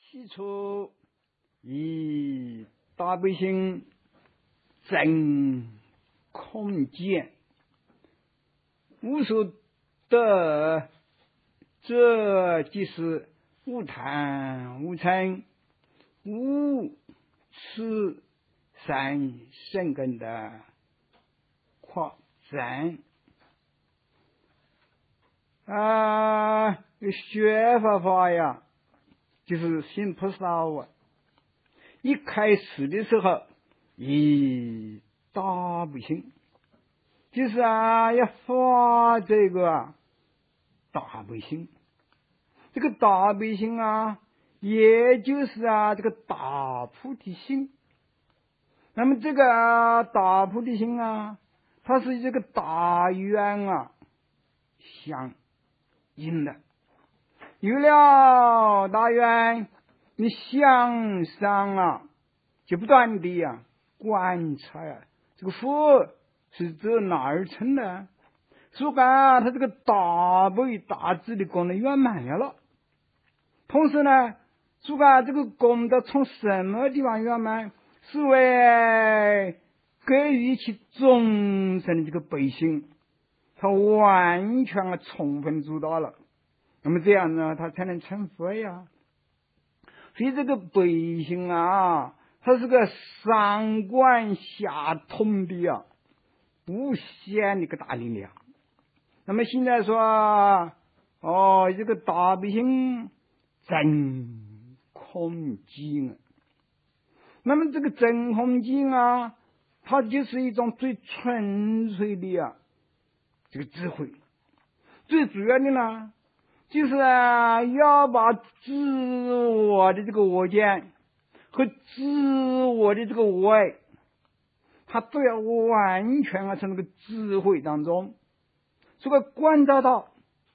起初以大百姓真空见，无所得，这即是无贪无嗔无痴三圣根的扩展。学法呀，就是信菩萨啊。一开始的时候，以大不幸，就是要发这个大不幸。这个大悲心也就是这个大菩提心。那么这个大菩提心它是这个大愿相应的。有了大愿，你向上就不断的观察这个佛是走哪儿成的，所以他这个大悲大智的功能圆满了。同时呢，所以这个功德从什么地方圆满？是为给予其众生的这个悲心，他完全充分做到了。那么这样呢，他才能成佛呀。所以这个悲心它是个上观下通的无限的一个大力量。那么现在说这个大悲心真空寂那么这个真空寂它就是一种最纯粹的这个智慧。最主要的呢，就是要把自我的这个我见和自我的这个我爱，它都要完全从那个智慧当中这个观照到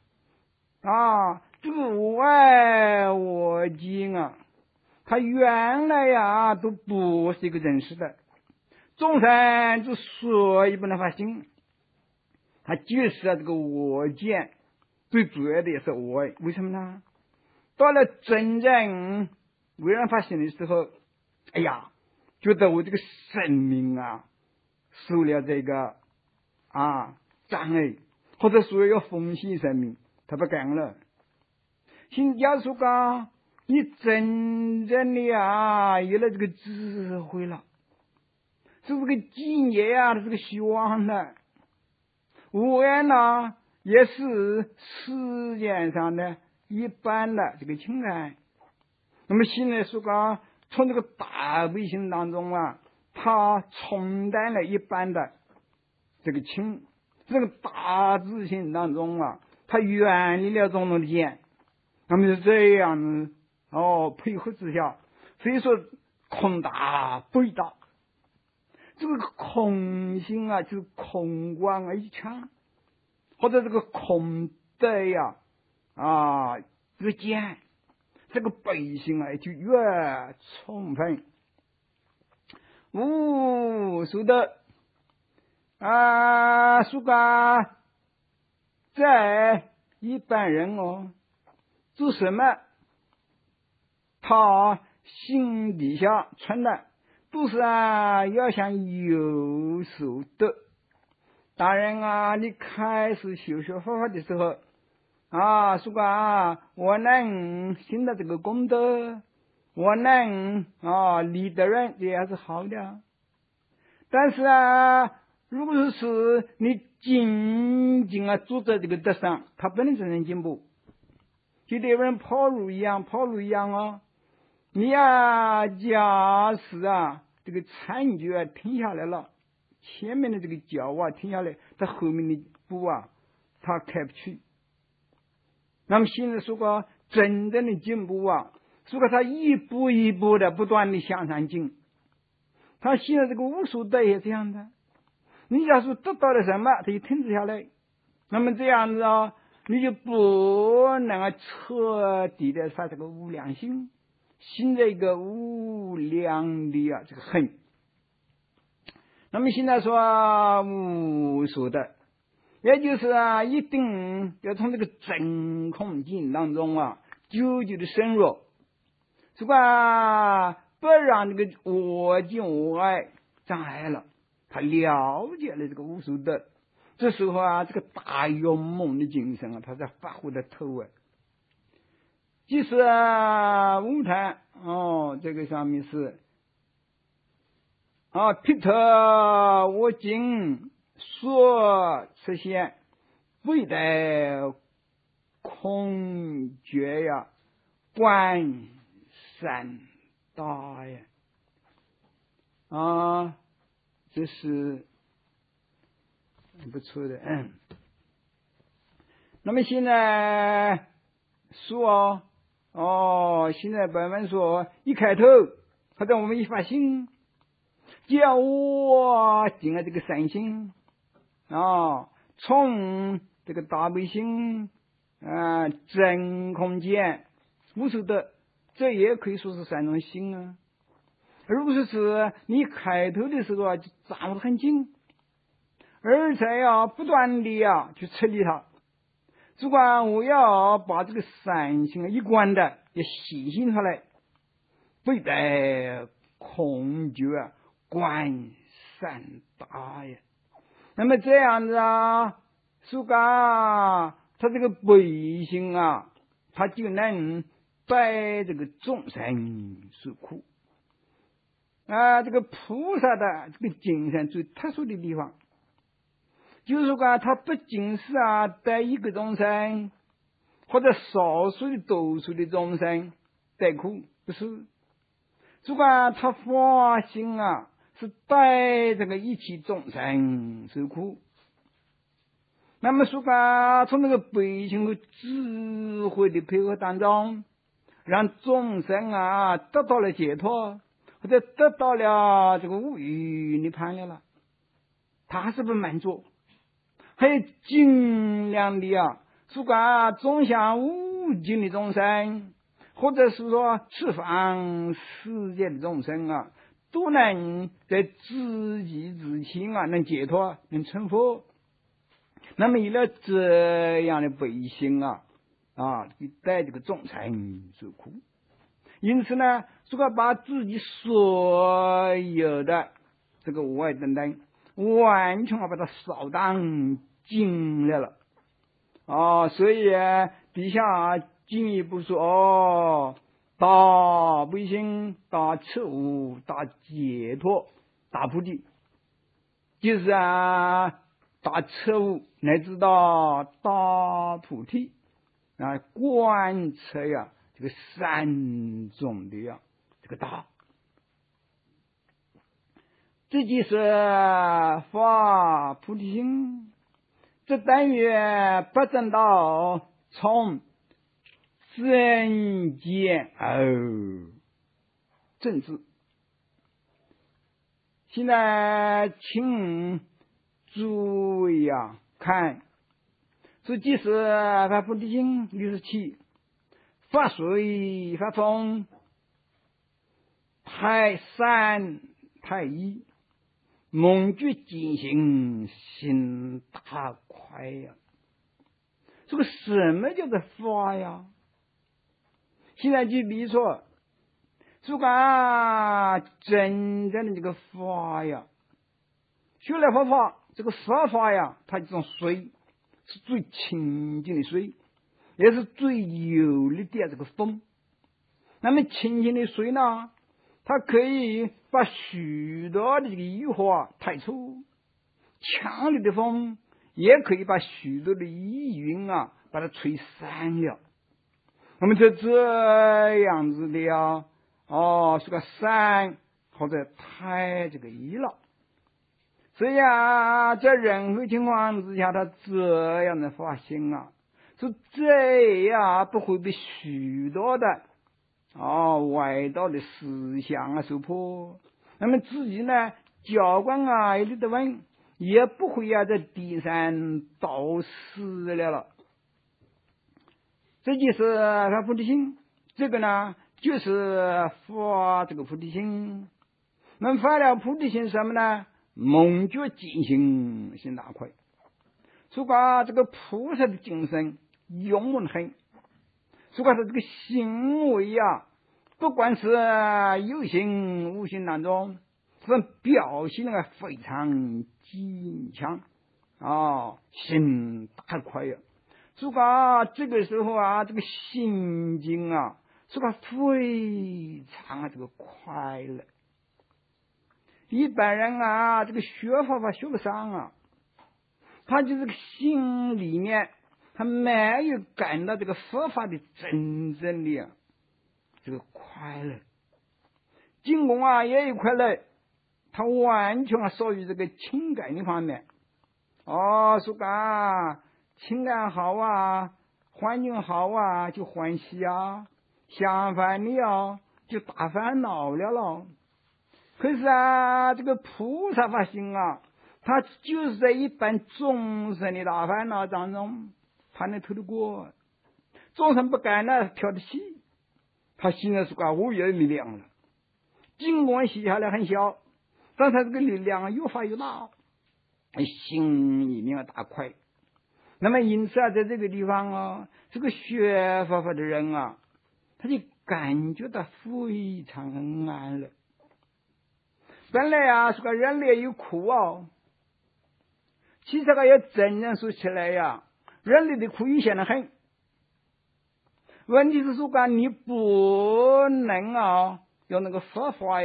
这个我爱我见它原来都不是一个真实的。众生之所以不能发心，它就是这个我见，最主要的也是我爱。为什么呢？到了真正为人发心的时候，觉得我这个生命受了这个障碍，或者说要奉献生命，他不干了。新假说你真正的有了这个智慧了，是这个境界是个虚妄的。我爱也是世间上的一般的这个情感。那么现在说从这个大悲心当中它冲淡了一般的这个情，这个大自性当中它远离了种种的见。那么是这样配合之下，所以说空大悲大。这个空心就是空观一腔，或者这个空德这个见，这个悲心就越充分。无数的说在一般人做什么，他心底下存的都是要想有所得。当然你开始修学佛法的时候说我能行的这个功德，我能利得人，这也是好的。但是如果是你仅仅做在这个德上，他不能真正进步。就得人跑路一样你假使这个残脚停下来了，前面的这个脚停下来，他后面的步他开不去。那么现在说真正的进步说他一步一步的不断的向上进。他现在这个无所得也这样的，你假如得到了什么，他就停止下来。那么这样子你就不能彻底的发这个无量心，心的一个无量的这个恨。那么现在说无所得，也就是一定要从这个真空境当中久久的深入。 如果不让这个我见我爱障碍了，他了解了这个无数德，这时候啊，这个大勇猛的精神啊，他才发挥的头啊。即使无谈这个上面是皮特我今所实现，未得空觉呀，观三大呀，这是不错的。那么现在说现在本文说一开头，或者我们一发心，叫我进了这个善心从这个大悲心真空间无数的，这也可以说是三种心啊。如果说是你开头的时候啊，就掌握得很紧，而且要不断的去处理它。主管我要把这个善心一贯的要细心出来，不得空觉观三大呀。那么这样子苏嘎他这个悲心他就能带这个众生受苦这个菩萨的这个精神最特殊的地方，就是说他不仅是带一个众生或者少数的多数的众生带苦，不是，主管他发心是带这个一切众生受苦。那么说从那个悲心和智慧的配合当中，让众生得到了解脱，或者得到了这个无余涅槃了，他还是不满足，还有尽量的说种下无尽的众生，或者是说十方世界的众生都能在自己之前能解脱，能成佛。那么有了这样的悲心带这个众生受苦，因此呢，如果把自己所有的这个我爱等等完全把它扫荡尽了所以底下进一步说大悲心、大彻悟、大解脱、大菩提，就是大彻悟乃至到大菩提贯彻这个三种的这个大，这就是发菩提心。这等于不正道从正见而正知。现在请诸位看，这即是发菩提心67，发水发风太三太一，猛觉进行心大快这个什么叫做发呀？现在就比如说如果真正的这个发学来佛法，这个佛法它这种水是最清净的水，也是最有力的这个风。那么清净的水呢，它可以把许多的这个余火排出，强烈的风也可以把许多的疑云把它吹散了。我们这样子的是个散或者太这个一了。所以在任何情况之下，他这样的发心是这样不会被许多的外道的思想所迫。那么自己呢，教官也立得稳，也不会在地上倒死了。这就是发菩提心，这个呢就是发这个菩提心。那么发了菩提心什么呢？猛觉进行心大快。说这个菩萨的精神勇猛很，说他这个行为不不管是有形无形当中，这表现的非常坚强心大快呀。所以这个时候这个心境非常这个快乐。一般人这个学法学不上他就是心里面他没有感到这个佛法的真正的这个快乐。进攻也有快乐，他完全属于这个情感的方面。说情感好环境好就欢喜相反的就大烦恼了。可是这个菩萨法心他就是在一般众生的大烦恼当中，他能透得过。众生不敢挑得起，他心里无有力量了。尽管写下来很小，但他这个力量越发越大，心里面大快。那么因此在这个地方这个学佛法的人他就感觉到非常安乐。本来人类有苦其实要真正说起来人类的苦有限得很。问题是你不能用那个佛法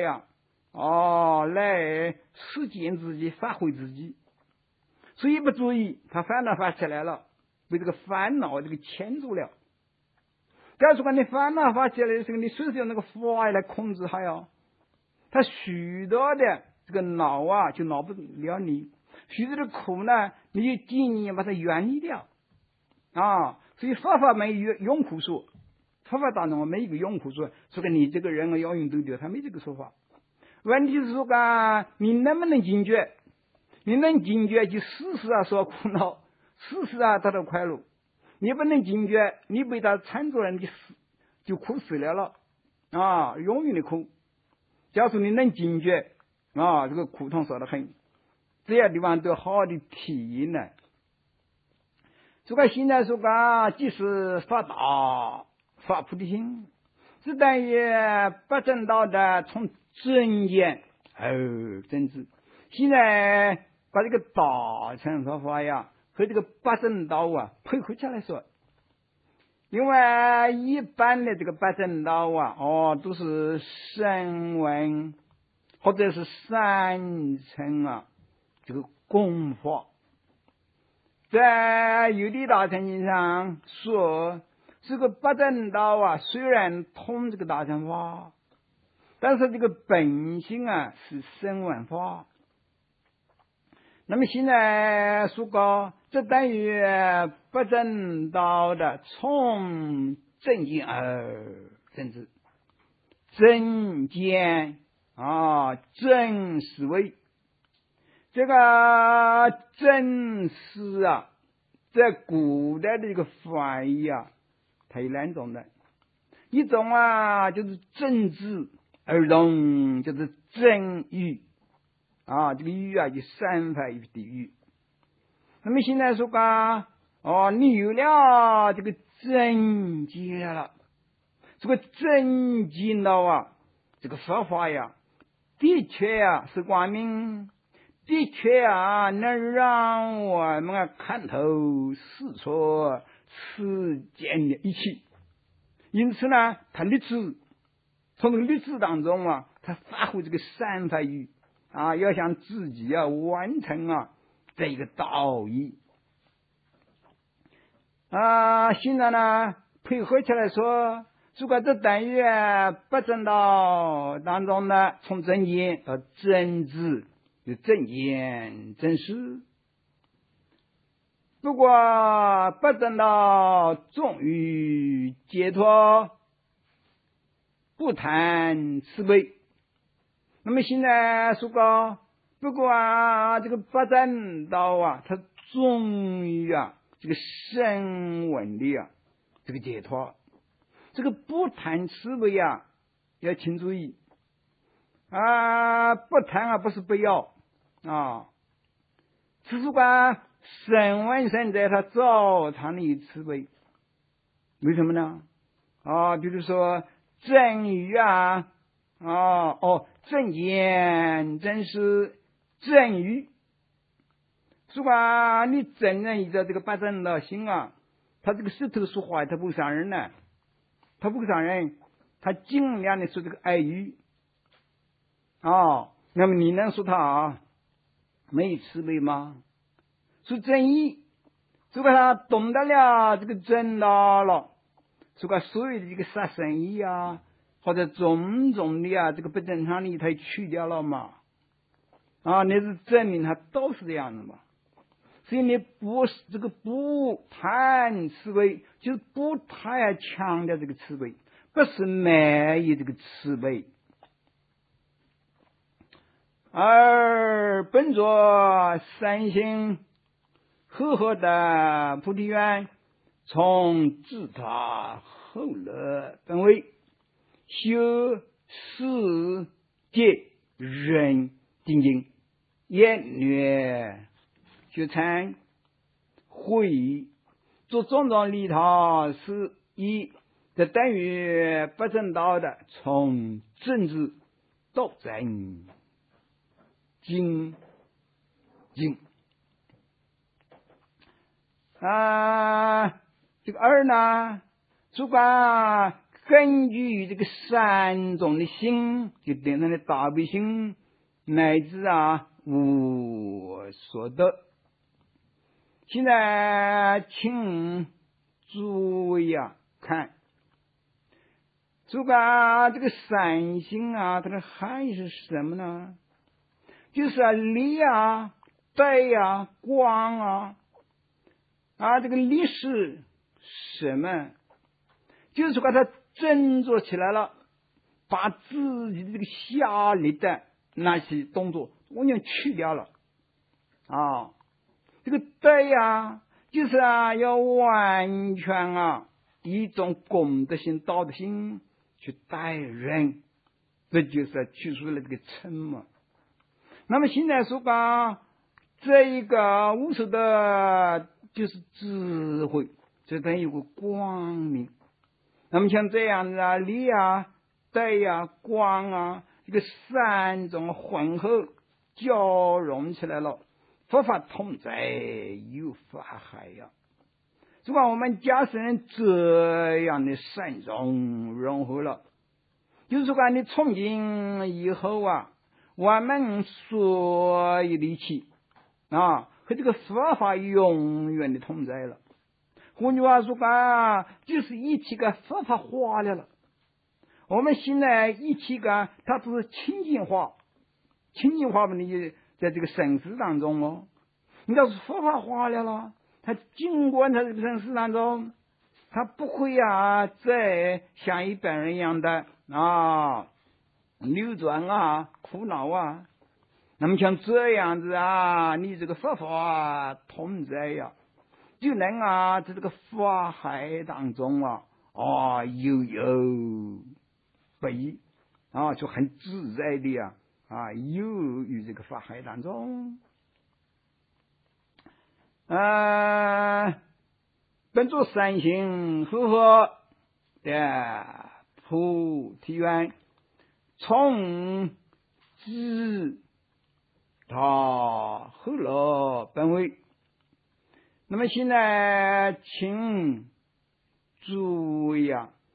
来实践自己发挥自己，所以不注意他烦恼发起来了，被这个烦恼这个牵住了。假如你烦恼发起来的时候，你随时用那个法来控制它他许多的这个恼就恼不了你，许多的苦呢你就尽力把它远离掉所以佛法没有用苦说，佛法当中没有一个用苦说你这个人要用对掉，他没这个说法。问题是你能不能警觉？你能警觉就时时说苦恼，时时得到快乐。你不能警觉，你被他缠住了，你就苦死了永远的苦。假如你能警觉这个苦痛少得很，这些地方都好的体验呢。现在即使发大发菩提心，是等于不正道的从真言真知。现在把这个大乘佛法和这个八正道配合起来说，因为一般的这个八正道都是声闻或者是三乘这个功法。在有的大乘经上说，这个八正道虽然通这个大乘法，但是这个本性是声闻法。那么现在这等于八正道的从正见正知，正见正思维。这个正思在古代的这个翻译它有两种的，一种就是正知，二种就是正语这个语就三法语的语。那么现在你有了这个正见了，这个正见了这个佛法的确是光明，的确能让我们看透世错世间的一切。因此呢，他立志从这个立志当中他发挥这个三法语要想自己完成这一个道义现在呢配合起来说，这等于八正道当中呢，从正言到正知，有正言正事。不过八正道重于解脱，不谈慈悲。那么现在不过这个八正道它重于这个声闻的这个解脱。这个不谈慈悲要请注意不谈不是不要只是声闻圣者他照常的慈悲。为什么呢比如说正语啊，正言正事正语。如果你真正依照这个八正道心啊，他这个石头说话他不伤人呢，他不伤人，他尽量的说这个爱语那么你能说他没有慈悲吗？说正义，如果他懂得了这个正道了，如果所有的这个杀生意啊，或者种种的这个不正常的他去掉了嘛，那是证明他都是这样的嘛。所以你不谈慈悲，就是不太强调这个慈悲，不是没有这个慈悲。而本着三心和合的菩提愿，从自他后乐本位，修世界人定境，厌虐修禅会做种种利他事宜，这等于不正道的从政治斗争精进这个二呢，主管根据这个三种的心，就变成了大悲心，乃至无所得。现在请诸位看，主管这个三心它的含义是什么呢？就是理德光这个理是什么？就是说他振作起来了，把自己的这个下力的那些动作完全去掉了这个德就是要完全以一种功德心道德心去待人，这就是去除了这个嗔嘛。那么现在说这一个无所的就是智慧，就等于有个光明。那么像这样的理德光这个三种混合交融起来了，佛法同在有法海如果我们假设这样的三种融合了，就是说你从今以后我们所有的一切和这个佛法永远的同在了。换句话说就是一切个佛法化了。我们现在一切个它都是清净化嘛，你在这个生死当中你要是佛法化了，它尽管它这个生死当中，它不会再像一般人一样的流转苦恼那么像这样子你这个佛法同在就能在这个法海当中悠悠不移就很自在的游于这个法海当中本着三心和合的菩提愿，从自他后乐本位。那么现在请诸位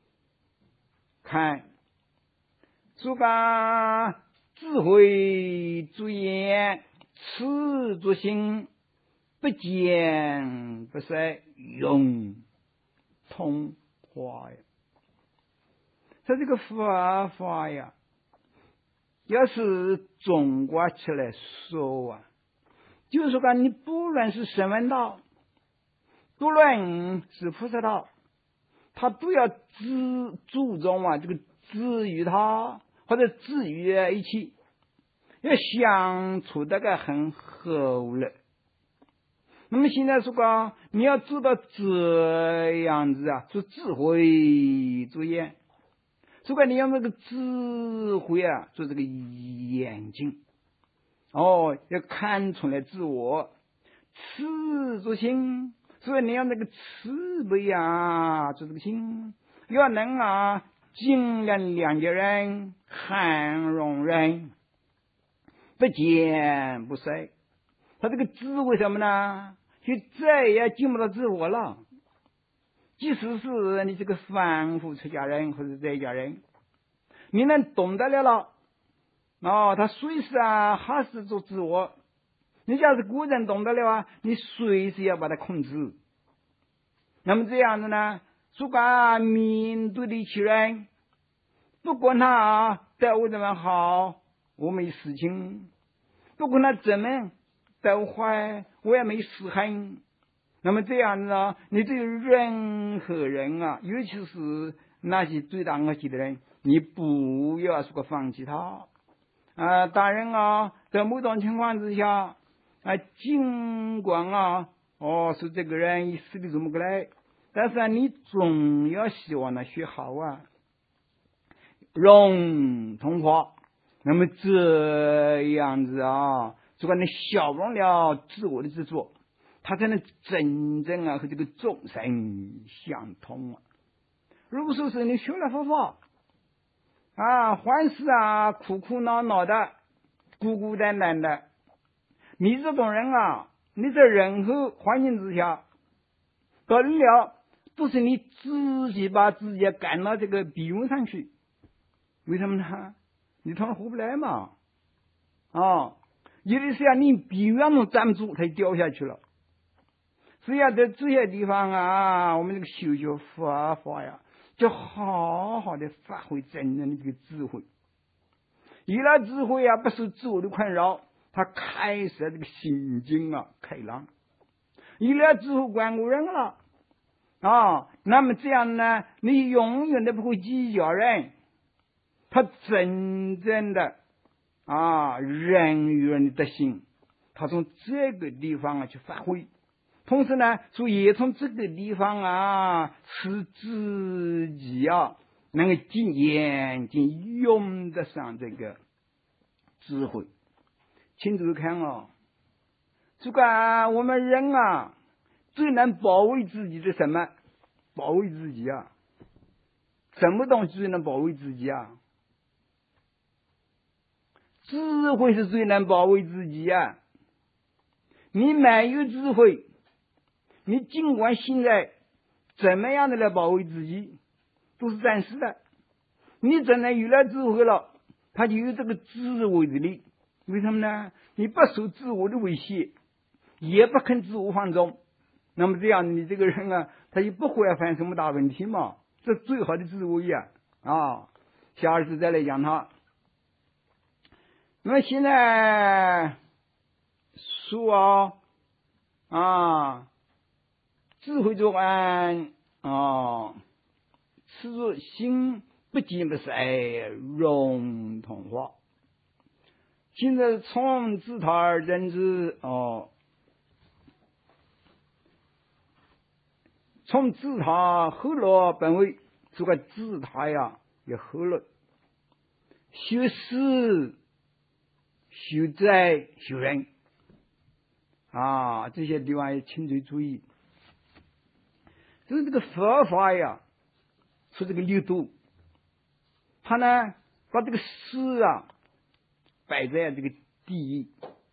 看，诸智慧诸言，此诸心，不见不塞，永通化他这个佛法要是总括起来说就是说你不论是声闻道，不论是菩萨道，他都要注重这个治愈他，或者治愈一切，要相处得很和乐。那么现在说你要做到这样子做智慧做眼，如你用这个智慧做这个眼睛要看出来自我慈作心，所以你要那个慈悲做这个心，要能尽量谅解人，涵容人，不见不随。他这个智慧什么呢？就再也进不到自我了。即使是你这个凡夫出家人或者在家人，你能懂得了他随时还是做自我。你要是个人懂得了你随时要把它控制。那么这样子呢，如果面对的起人，不管他对我怎么好，我没事情；不管他怎么对我坏，我也没事痕。那么这样子呢，你对任何人尤其是那些罪大恶极的人，你不要说放弃他。当然在某种情况之下尽管是这个人死的这么个来，但是你总要希望他学好融通化。那么这样子如果你消忘了自我的执着，他才能真正和这个众生相通。如果说是你学了佛法凡事苦苦恼恼的，孤孤单单的，你这种人你在任何环境之下到了都是你自己把自己赶到这个逼问上去。为什么呢？你通常活不来嘛。有的时候你逼问都站不住，他就掉下去了。只要在这些地方我们这个修学佛法就好好的发挥真正的这个智慧。有了智慧不受自我的困扰，他开始这个心境开朗。有了智慧观过人了那么这样呢，你永远都不会计较人，他真正的人与人的德行，他从这个地方去发挥。同时呢，也从这个地方使自己能够渐渐用得上这个智慧。请注意看这个我们人最能保卫自己的什么？保卫自己什么东西最能保卫自己智慧是最能保卫自己你没有智慧，你尽管现在怎么样的来保卫自己都是暂时的。你真的有了智慧了，他就有这个自卫的力。为什么呢？你不受自我的威胁，也不肯自我放纵，那么这样你这个人他就不会犯什么大问题嘛。这最好的自卫下次再来讲他。那么现在说智慧作案此作心不见不随，融通化。现在从自他而认知从自他后来本位，这个自他也后来修事修在修人这些地方也请注意。就是这个佛法说这个六度，他呢把这个事摆在这个第一。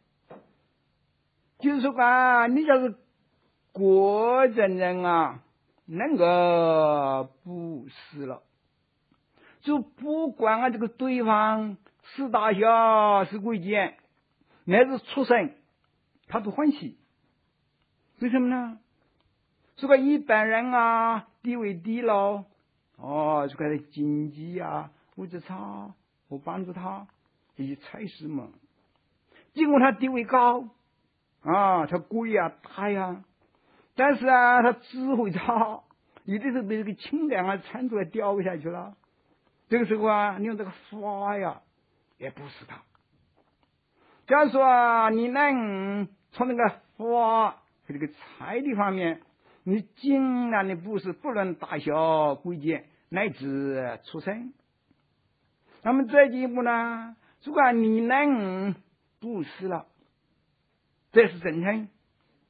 就是说你要是果真人能够布施了，就不管这个对方是大小是贵贱乃至畜生，他都欢喜。为什么呢？这个一般人地位低了这个经济物质差，我帮助他这些差事嘛。尽管他地位高他贵大但是他智慧差，有的时候被这个情感缠出来掉下去了。这个时候你用这个法也不是他。假如说你能从那个法这个财的方面，你尽量的布施，不论大小贵贱乃至畜生。那么再进一步呢，如果你能布施了，这是真诚。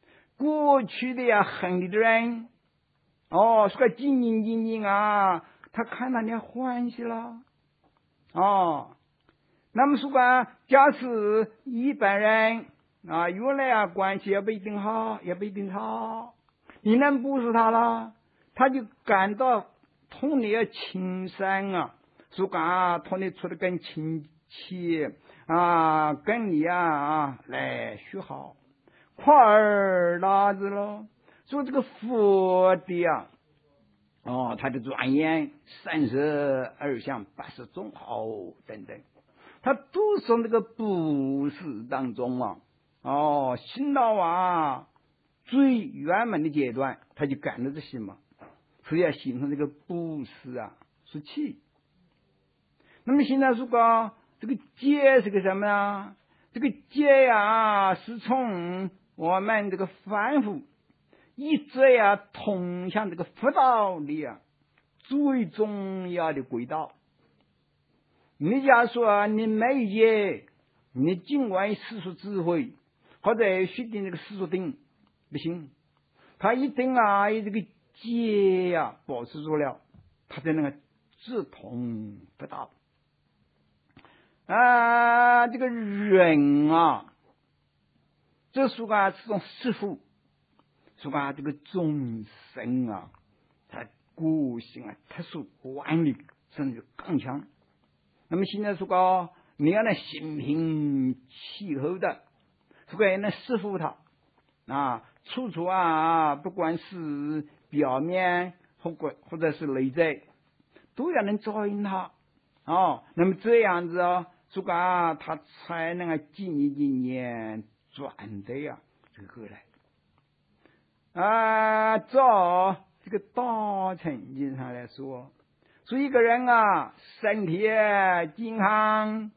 过去的恨你的人说斤斤他看到你欢喜了。那么说啊，假使一般人原来关系也不一定好，也不一定好，你能不是他了，他就感到同你亲善说同你处得更亲切跟你来学好，夸儿大子喽。说这个佛的他的庄严32相80种好等等，他都从这个布施当中行到最圆满的阶段，他就干了这些嘛，所以要形成这个布施是气。那么现在如果这个戒是个什么呢？这个戒是从我们这个凡夫一直通向这个佛道里最重要的轨道。你假如说你没戒，你尽管世俗智慧或者学定这个世俗定不行，他一定以这个戒保持住了，他才能够直通佛道。这个人这是这种师父，说这个众生他个性特殊顽劣，甚至刚强。那么现在说你要能心平气和的，要能师父他处处不管是表面或者是内在，都要能照应他那么这样子说他才能几年几年转的这个过来照这个大乘经上来说一个人身体健康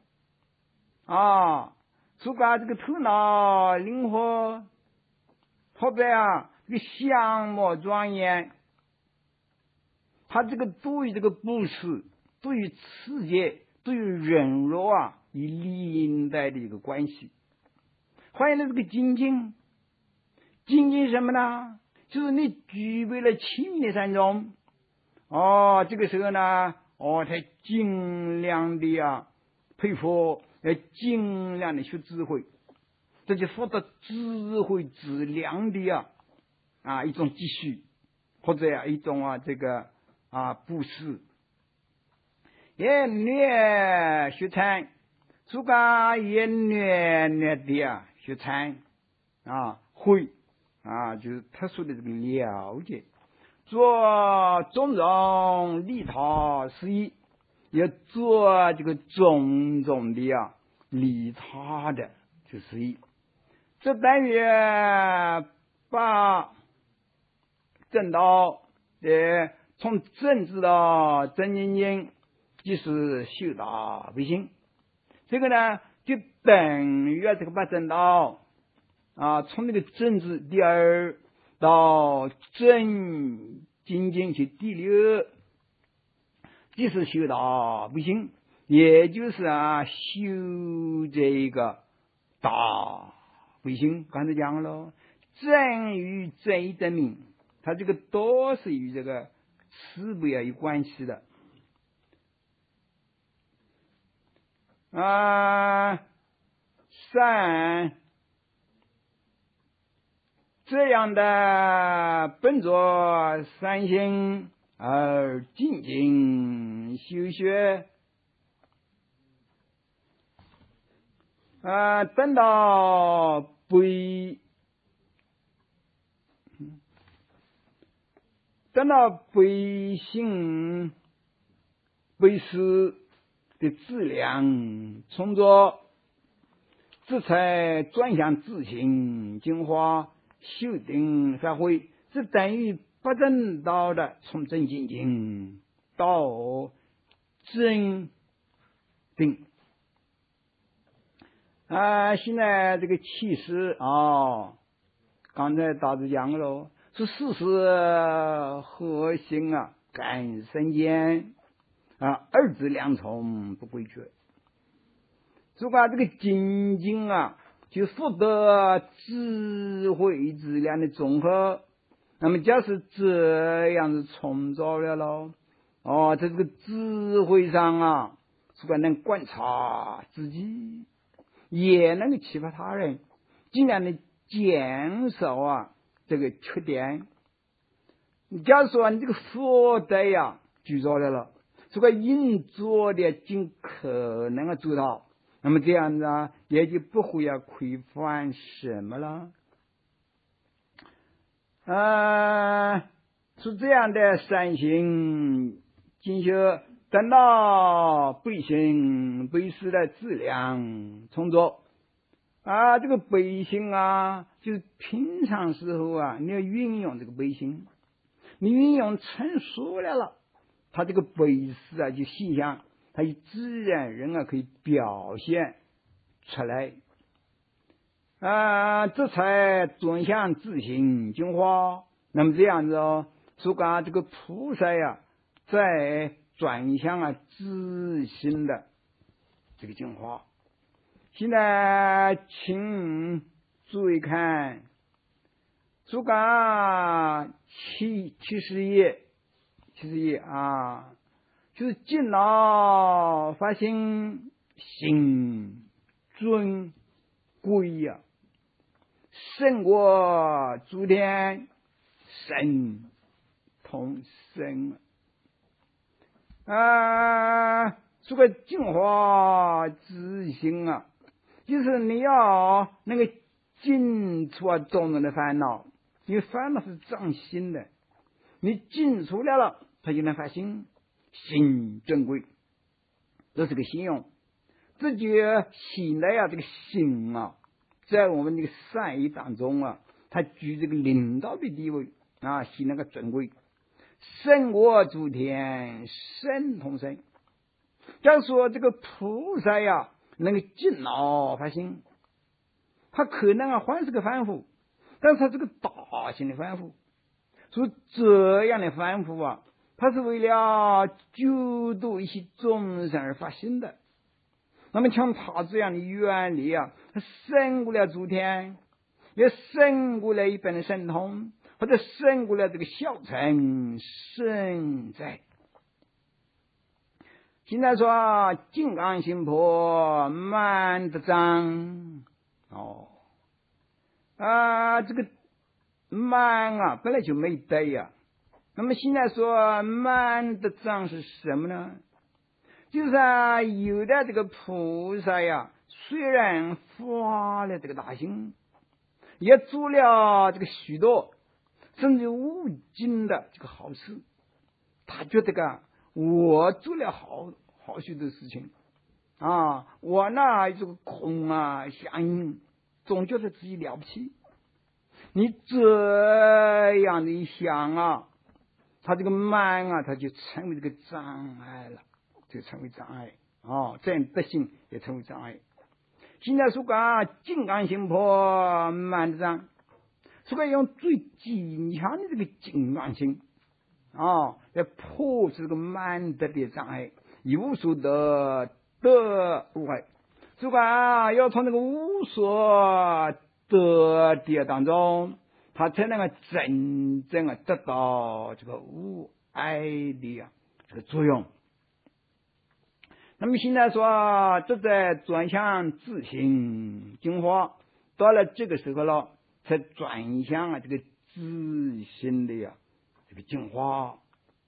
说这个头脑灵活，或者这个相貌庄严，他这个对于这个布施，对于持戒，对于忍辱以连带的一个关系。还有这个精进什么呢？就是你具备了清的三种这个时候呢才尽量的佩服，要尽量的学智慧，这就获得智慧质量的一种积蓄，或者一种这个布施。也略学禅，说也略的学禅会就是特殊的这个了解，做种种利他事业，要做这个种种的利他的这事业，这等于把正道从政治到真正经即是修道为行，这个呢就等于这个把正道从那个政治第2到正精进去第6，即是修道为行，也就是修这个道为行。刚才讲了，正与正的名，它这个都是与这个慈悲有关系的善这样的本着善心而精进修学等到悲心悲思的质量充足，这才转向自性净化修定发挥，这等于不正道的从正精进到正定现在这个气势刚才大致讲了，是事实核心感生间二质两重不规则。如果这个精进就获得智慧质量的综合，那么假使这样子创造了在这个智慧上啊，这个能观察自己，也能够启发他人，尽量的减少这个缺点。假如说你这个福德具足了，这个应做的尽可能做到，那么这样子也就不会亏犯什么了。是这样的善行进修，等到背行背时的质量充足这个背行就是平常时候你要运用这个背行，你运用成熟了，它这个背时就形象，它自然人可以表现出来这才转向自行净化。那么这样子说这个菩萨在转向自心的这个净化。现在请注意看说70页就是敬老发心行尊贵胜过诸天神同生这个净化自心就是你要那个尽除众人的烦恼，因为烦恼是障心的，你尽除了他就能发心，心珍贵，这是个信用。这就显得这个心在我们这个善意当中它居这个领导的地位显那个尊贵，胜过诸天神同生。假如说这个菩萨能够敬老发心，他可能还是个凡夫，但是他这个大型的凡夫，所以这样的凡夫他是为了救度一些众生而发心的。那么像他这样的愿力他胜过了诸天，也胜过了一般的神通，或者胜过了这个小乘圣在。现在说金刚心婆满德章这个满本来就没得那么现在说满德章是什么呢？就是有的这个菩萨虽然发了这个大心，也做了这个许多甚至无尽的这个好事，他觉得我做了好许多事情我这个空相应总觉得自己了不起。你这样的一想他这个慢他就成为这个障碍了，就成为障碍这样德行也成为障碍。现在说金刚心破满德章，说用最坚强的这个金刚心来破这个满德的障碍，一无所得得无碍。说要从这个无所得的当中，他才能真正得到这个无碍的这个作用。那么现在说这在转向自行净化，到了这个时候了，才转向这个自心的这个净化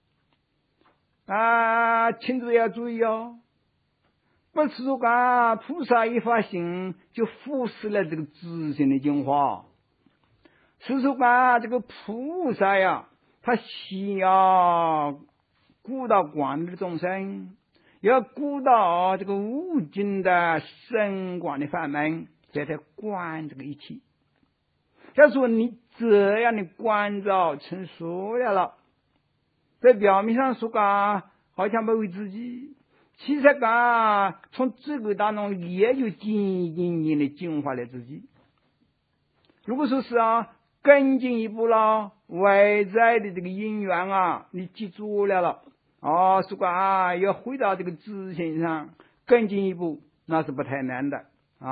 亲自要注意不是说菩萨一发心就忽视了这个自心的净化，是说这个菩萨他需要顾到观的众生，要顾到这个无尽的神观的法门，才观这个一切。假如说你这样的关照成熟了，在表面上说好像不为自己，其实从这个当中也就渐渐的净化了自己。如果说是更进一步了，外在的这个因缘你记住了说要回到这个自性上更进一步，那是不太难的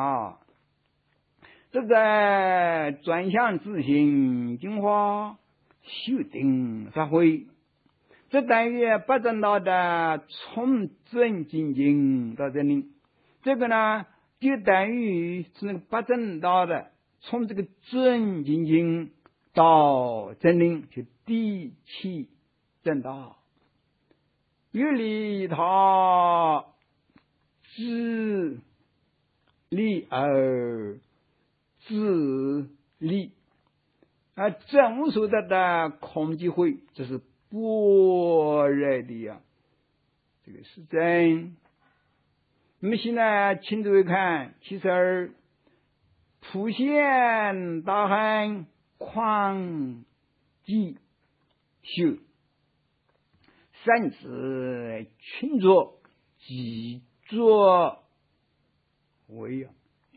这在转向自性净化修定发挥， 这等于八正道的从准精进到真理。这个呢，就等于是那个八正道的从这个准精进到真理，就第七正道。有利他自利而自利啊，真无所得的空即慧，这是般若的呀，这个是真。那么现在请诸位看72，普贤大汉况即修，善知群作即作为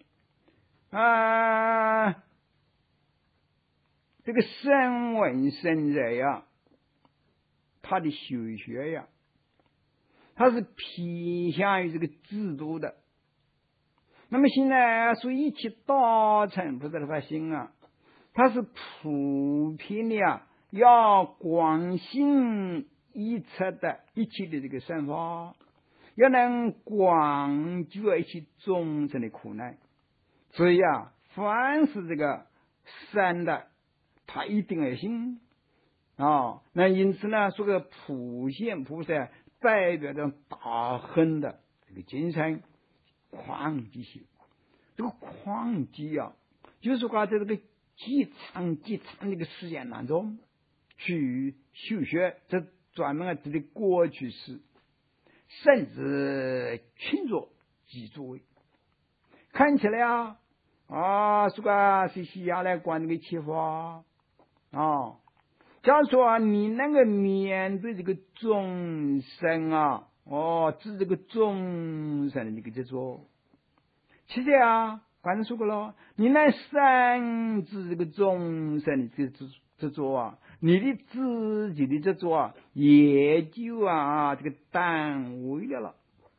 这个声闻圣者呀，他的修学呀，他是偏向于这个制度的。那么现在说一切大乘菩萨的发心啊，他是普遍的要广信一切的一切的这个善法，要能广觉一切众生的苦难。所以凡是这个善的，他一定要信那因此呢，说个普贤菩萨代表着大恨的这个精神，旷即修。这个旷即就是说在这个极长这个时间当中去修学，这专门指的过去式，甚至群作即作为。看起来说个是西亚来管这个启发假如说你能够面对这个众生治这个众生的这个执着，其实刚才说过了，你能善治这个众生的这个执着你的自己的执着也就这个单位了。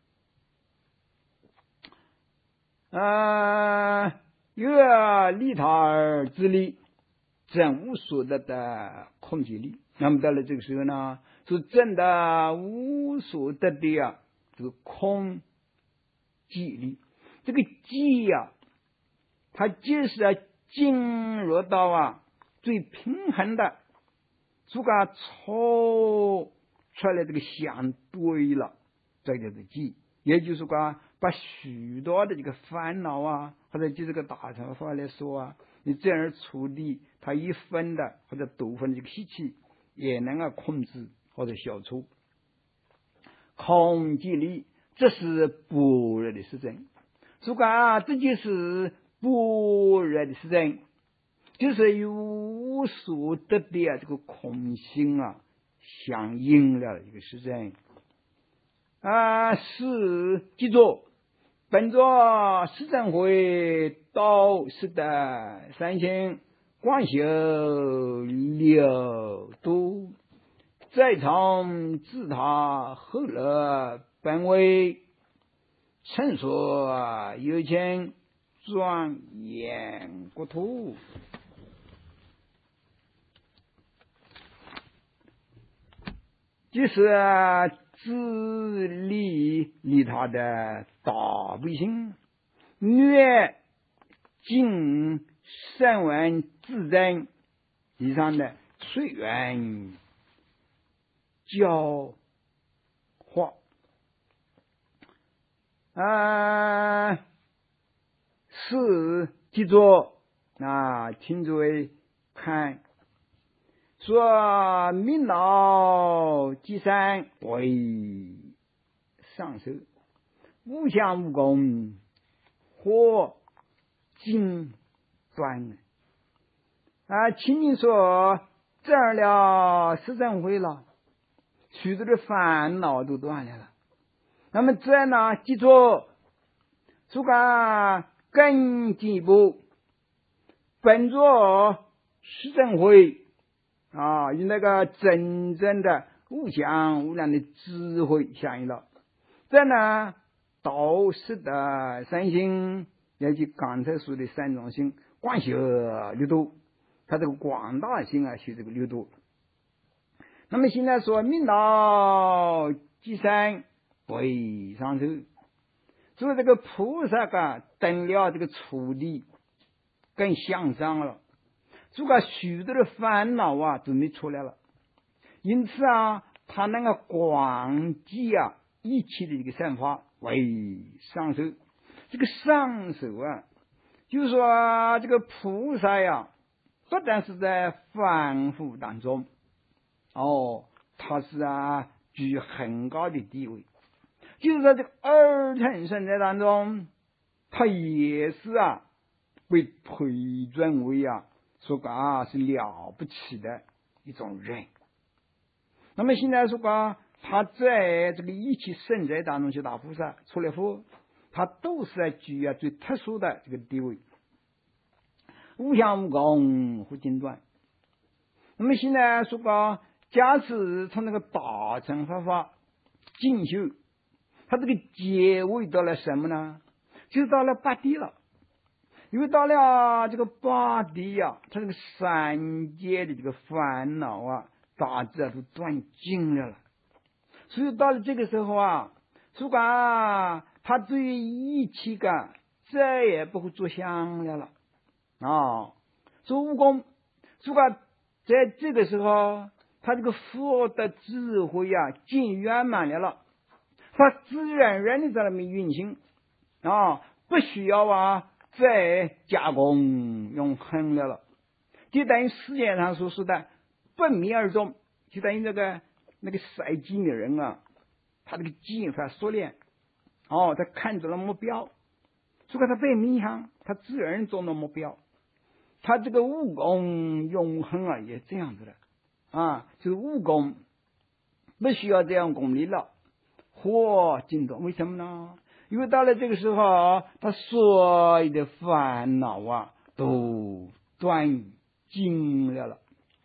有利他而自利，真无所得的空即利。那么到了这个时候呢，是真的无所得的这个空即利。这个即它就是进入到最平衡的，这个抽出来这个相对了，这个就是即。也就是说把许多的这个烦恼或者就这个大乘法来说你这样处理，它一分的或者多分的这个习气也能够控制或者消除。空即利，这是般若的实证。说这就是般若的实证，就是与无所得的这个空性相应了一个实证。是记住本座释正会道师的三性观修六度，在场自他后乐本位陈说有情庄严国土。就是自利利他的大悲心，略尽声闻自证以上的随缘教化是记住请诸位看，说明老即善为上首，无相无功或尽断请你说这儿了释正会了，许多的烦恼都断了。那么这呢，记住说更进一步，本座释正会与那个真正的无相无量的智慧相应了。这呢，道师的三性，也就刚才说的三种性，广修六度，它这个广大性修这个六度。 那么现在说命到即生为上首，所以这个菩萨等了这个处理更向上了，这个许多的烦恼都没出来了，因此他那个广济一切的这个善法为上首。这个上首就是说这个菩萨不但是在凡夫当中他是居很高的地位，就是在这个二乘圣者当中，他也是被推尊为说是了不起的一种人。那么现在说他在这个一切圣者当中去大菩萨出来后，他都是在居最特殊的这个地位，无相无功无间断。那么现在说假使从那个大乘法进修，他这个结尾到了什么呢？就到了八地了。因为到了这个八地他这个三界的这个烦恼大致都断尽了，所以到了这个时候说他对于一切再也不会做相了说无功，说在这个时候他这个佛的智慧尽圆满了，他自然然的在那边运行不需要再加工永恒了，就等于世界上所说的不灭而终，就等于那个赛金的人他这个技法熟练他看准了目标，所以他被迷航，他自然中了目标，他这个悟功永恒也这样子的就是悟功不需要这样功力了，或进动。为什么呢？因为到了这个时候他所有的烦恼都断尽了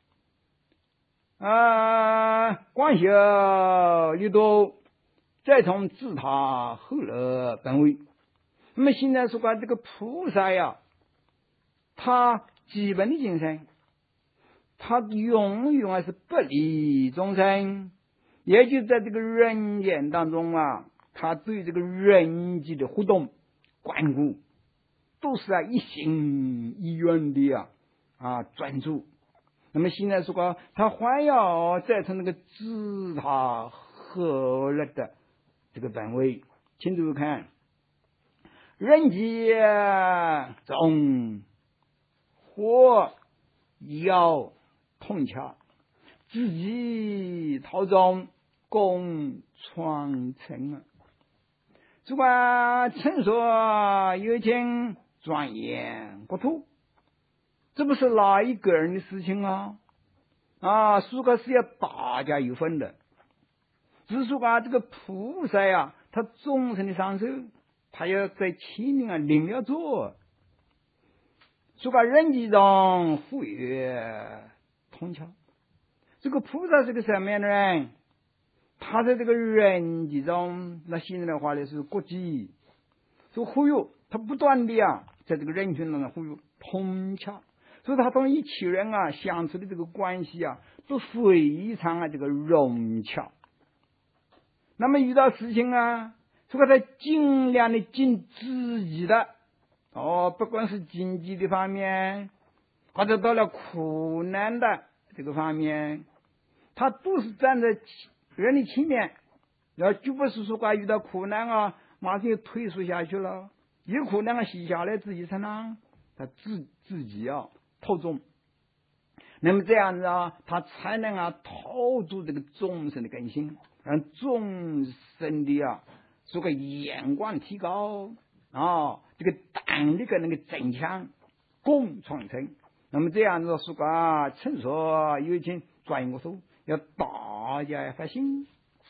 观修一度，再从自他后乐本位。那么现在说这个菩萨他基本的精神，他永远是不离众生，也就在这个人间当中他对这个人际的互动关顾都是一心一愿的专注。那么现在说他还要再从那个自他和乐的这个本位，请注意看，人间中或要通洽，自己陶中共创成主管陈说有情转眼国土，这不是哪一个人的事情如果是要大家有份的，只是说这个菩萨他众生的上手，他要在前面领了座，说人际中富裕通巧。这个菩萨是个什么样的人？他在这个人际中，那现在的话呢是国际，说忽悠，他不断的在这个人群当中忽悠通洽，所以他同一切人相处的这个关系都非常这个融洽。那么遇到事情说他尽量的尽自己的不管是经济的方面，或者到了苦难的这个方面，他都是站在人的前面，就不是说遇到苦难马上就退缩下去了，有苦难洗下来自己承担，他自己投中，那么这样子他才能投注这个众生的根性，让众生的这个眼光提高这个胆力那个增强共创成。那么这样子说趁说有情转过头，要大家发心，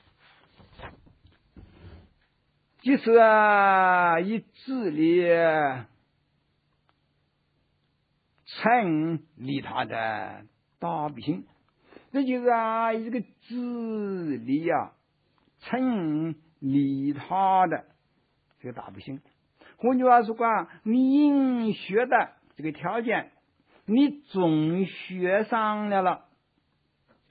就是以自力成利他的大比心，这就是一个自力成利他的这个大比心。换句话说你应学的这个条件你总学上了，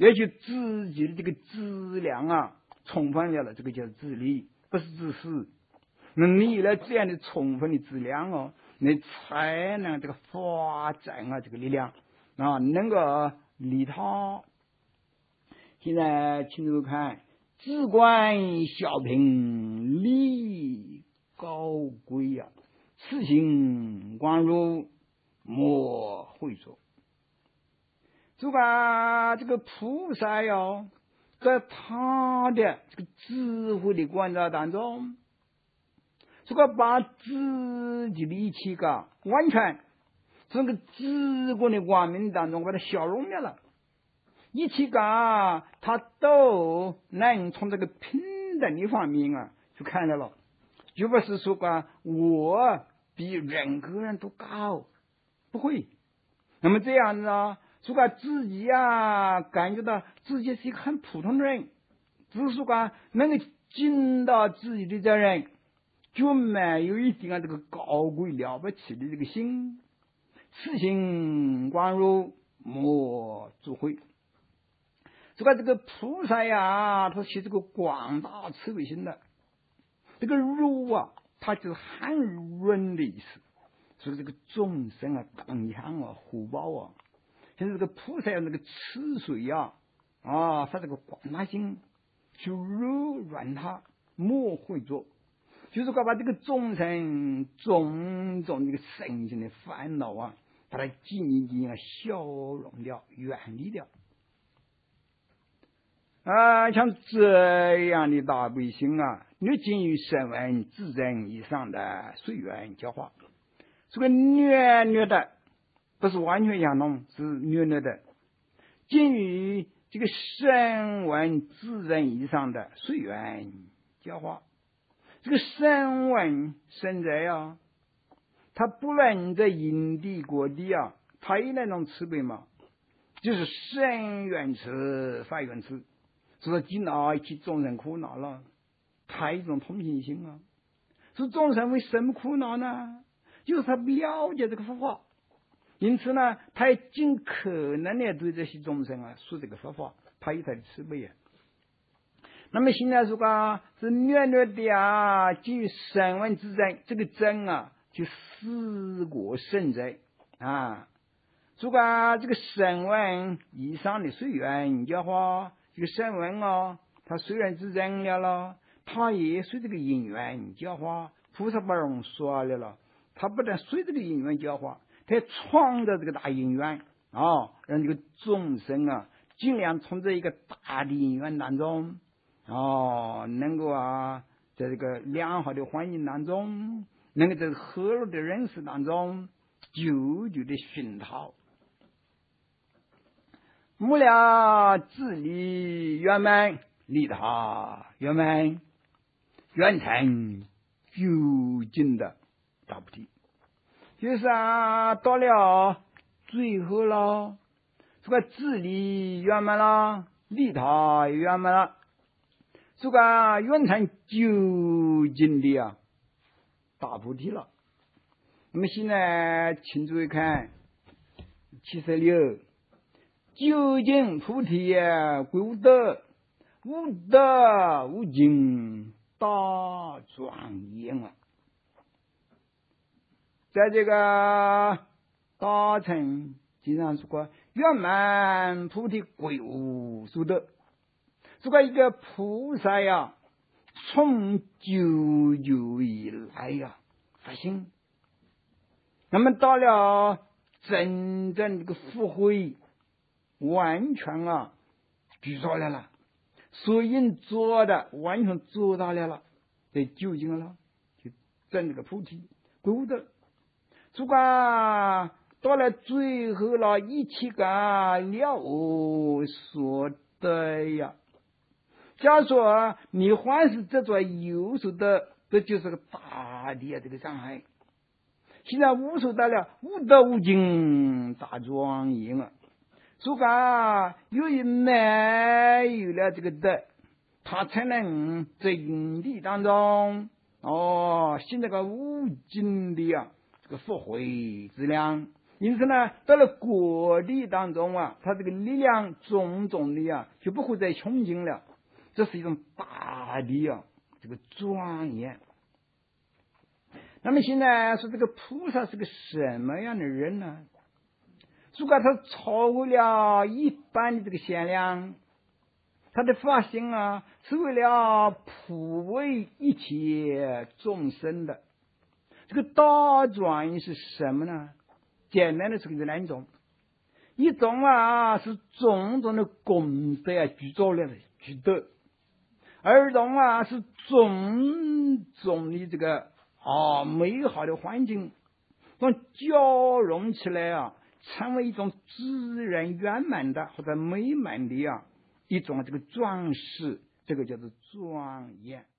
也就自己的这个质量啊充分了，这个叫自立，不是自私。那你了这样的充分的质量哦，你才能这个发展啊这个力量啊，能够利他。现在请注意看，只管小平，理高贵呀，此行光入，莫会说。这个菩萨哟，在他的这个智慧的观察当中，把自己的一切个完全从个直观的光明当中把它消融了，一切个他都能从这个平等的方面啊去看到了，就不是说我比任何人都高，不会。那么这样子啊，自己感觉到自己是一个很普通的人，只是能够尽到自己的责任，就没有一定这个高贵了不起的这个心。此行光入，莫自悔。这个菩萨呀，他是这个广大慈悲心的。这个如啊，它就是很润的意思。所以这个众生啊，当향啊，福报啊，现在这个菩萨那个慈水啊，他这个广大心就柔软它，莫会做。就是把这个众生种种这个身心的烦恼啊，把它尽尽消融掉，远离掉。像这样的大悲心啊，略近于声闻自证以上的随缘教化。略略的，不是完全相同，是略略的，近于这个声闻自证以上的随缘教化。这个声闻生者呀，他不论在因地国地啊，他有那种慈悲嘛，就是生缘慈，法缘慈。所以见到一切众生苦恼了，他有一种同情心啊。是众生为什么苦恼呢？就是他不了解这个佛法，因此呢，他也尽可能的对这些众生啊说这个佛法，他有他的慈悲啊。那么现在是略略的基于声闻之争，这个争啊，就四果圣者啊。这个声闻以上的随缘教化，这个声闻他虽然之争了，他也随这个因缘教化。菩萨不容说了，他不但随这个因缘教化，他也创造这个大因缘让这个众生尽量从这一个大的因缘当中能够在这个良好的环境当中，能够在和乐的人世当中久久的熏陶，末了自利圆满，利他圆满，圆成究竟的大菩提。就是到了最后了，自利圆满了，利他圆满了，圆成究竟的大菩提了。那么现在请注意看76，究竟菩提归无德，无德无尽大庄严啊。在这个大乘经常说圆满菩提归无所得。一个菩萨呀，从久久以来发心，那么到了真正这个福慧完全具足了，所应做的完全做到了，这究竟了，就证这个菩提归无德。到了最后了，一切了无所得呀。假如说你还是这座有所得，这就是个大的这个障碍。现在无所得了，无德无尽大庄严啊。由于没有了这个德，他才能在因地当中现在无尽的这个福慧之量， 因此呢，到了国力当中啊，他这个力量种力啊，就不会再穷尽了。这是一种大力啊，这个庄严。那么现在说这个菩萨是个什么样的人呢？如果他超过了一般的这个限量，他的发心啊，是为了普为一切众生的。这个大庄严是什么呢？简单的说有两种，一种啊是种种的功德啊具足了具德，二种啊是种种的这个美好的环境，交融起来啊，成为一种自然圆满的或者美满的一种这个装饰，这个叫做庄严。